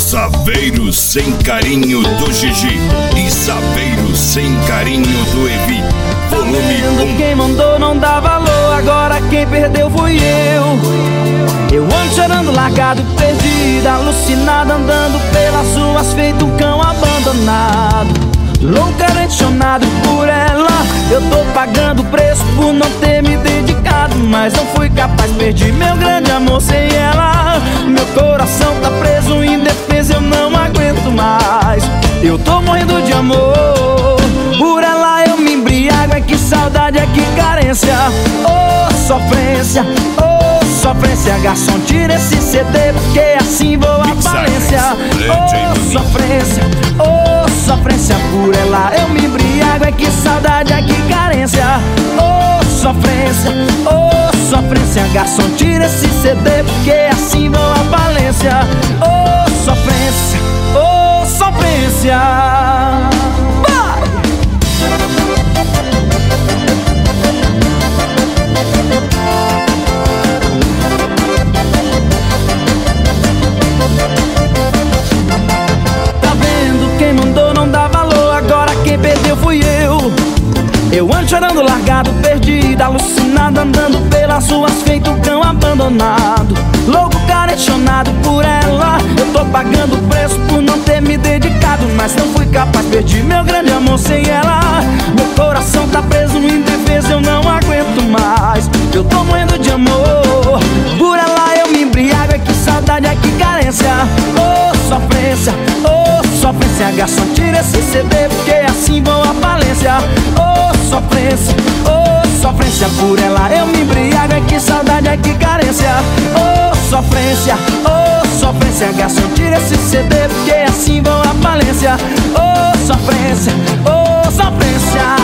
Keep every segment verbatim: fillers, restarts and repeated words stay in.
Saveiros sem carinho do Gigi e Saveiros sem carinho do Evi. Volume um. Quem mandou não dá valor, agora quem perdeu fui eu. Eu ando chorando, largado, perdido, alucinado, andando pelas ruas feito um cão abandonado. Louco, apaixonado por ela, eu tô pagando preço por não ter me dedicado. Mas não fui capaz, perdi meu grande amor sem ela. Meu coração tá preso, indefeso, eu não aguento mais. Eu tô morrendo de amor por ela, eu me embriago. É que saudade, é que carência. Oh, sofrência, oh, sofrência. Garçom, tira esse C D, porque assim vou à falência. Oh, sofrência, oh, sofrência. Por ela eu me embriago. É que saudade, é que carência. Oh, sofrência, oh, sofrência. Garçom, tira esse C D, porque assim vou à falência. Oh, sofrência, oh, sofrência. Eu ando chorando, largado, perdido, alucinado, andando pelas ruas feito um cão abandonado. Louco, caretionado por ela, eu tô pagando o preço por não ter me dedicado. Mas não fui capaz, perdi meu grande amor sem ela. Meu coração tá preso, indefeso, eu não aguento mais. Eu tô morrendo de amor por ela, eu me embriago. É que saudade, é que carência. Oh, sofrência, oh, sofrência. Garçom, tira esse C D, porque assim vou à falência. Oh, sofrência, oh, sofrência. Por ela eu me embriago. É que saudade, é que carência. Oh, sofrência, oh, sofrência. Garçom, tira esse C D, porque assim vou à falência. Oh, sofrência, oh, sofrência.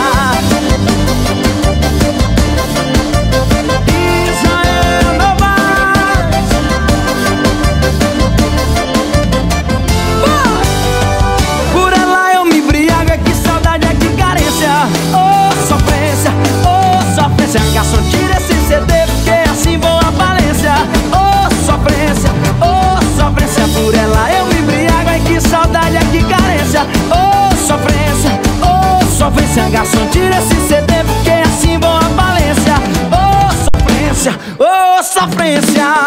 Garçom, tira esse C D, porque assim vou à falência. Oh, sofrência, oh, sofrência. Por ela eu me embriago. É que saudade, é que carência. Oh, sofrência, oh, sofrência. Garçom, tira esse C D, porque assim vou à falência. Oh, sofrência, oh, sofrência.